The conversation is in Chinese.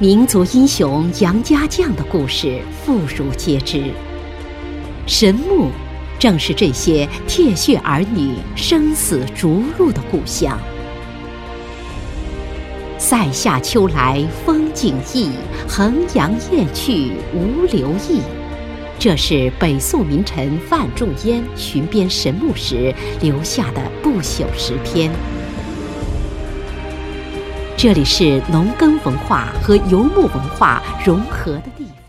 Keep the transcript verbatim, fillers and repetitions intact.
民族英雄杨家将的故事妇孺皆知。神木正是这些铁血儿女生死逐鹿的故乡。塞下秋来风景异，衡阳雁去无留意。这是北宋名臣范仲淹寻边神木时留下的不朽诗篇。这里是农耕文化和游牧文化融合的地方。